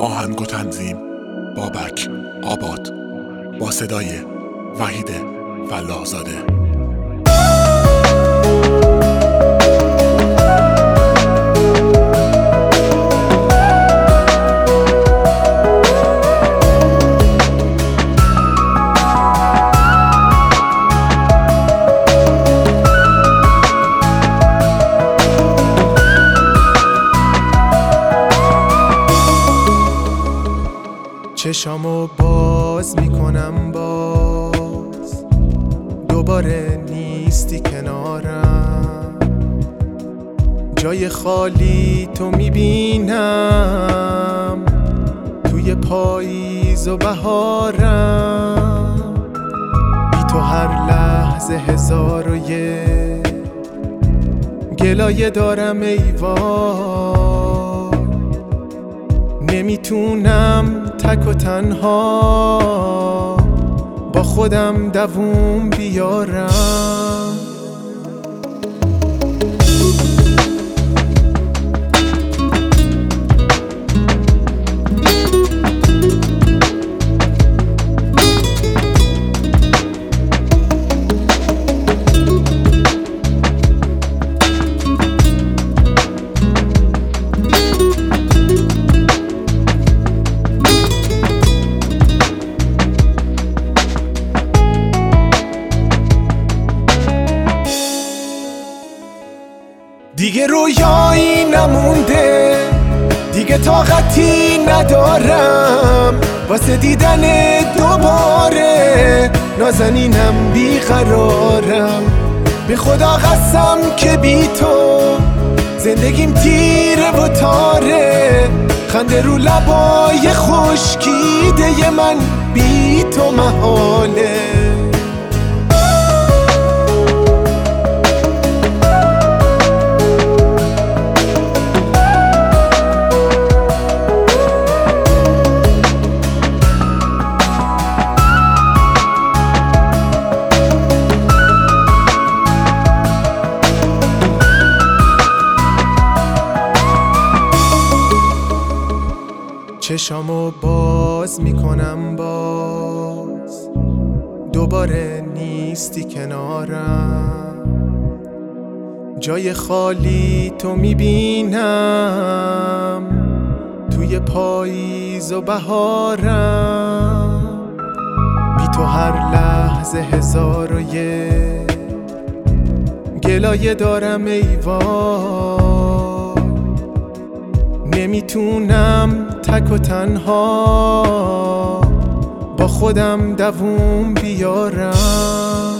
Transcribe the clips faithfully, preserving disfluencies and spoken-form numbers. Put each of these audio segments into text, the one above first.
آهنگ و تنظیم بابک آباد با صدای وحید فلاح‌زاده. چشامو باز میکنم باز دوباره نیستی کنارم، جای خالی تو میبینم توی پاییز و بهارم، بی تو هر لحظه هزار و یک گلایه دارم ای وای، نمیتونم تک و تنها با خودم دووم بیارم. دیگه رویایی نمونده، دیگه طاقتی ندارم واسه دیدن دوباره نازنینم بیقرارم، به خدا قسم که بی تو زندگیم تیره و تاره، خنده رو لبای خشکیده من بی تو محاله. چشامو باز میکنم باز دوباره نیستی کنارم، جای خالی تو میبینم توی پاییز و بهارم، بی تو هر لحظه هزار و یک گلایه دارم ای وای، نمیتونم تک و تنها با خودم دووم بیارم.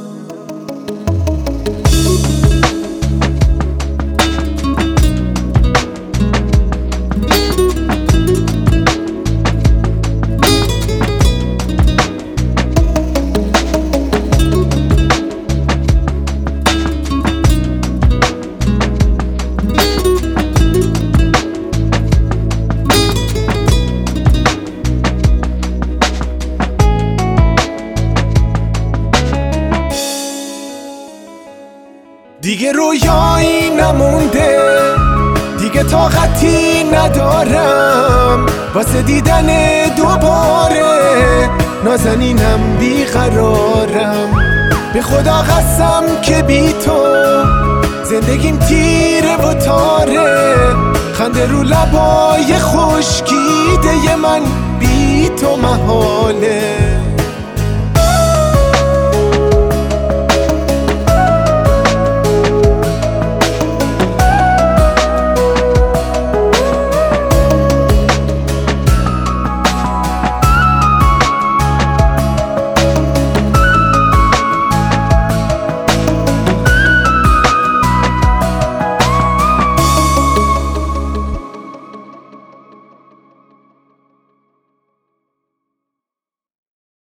دیگه رویایی نمونده، دیگه طاقتی ندارم واسه دیدن دوباره نازنینم بیقرارم، به خدا قسم که بی تو زندگیم تیره و تاره، خنده رو لبای خشکیده من بی تو محاله.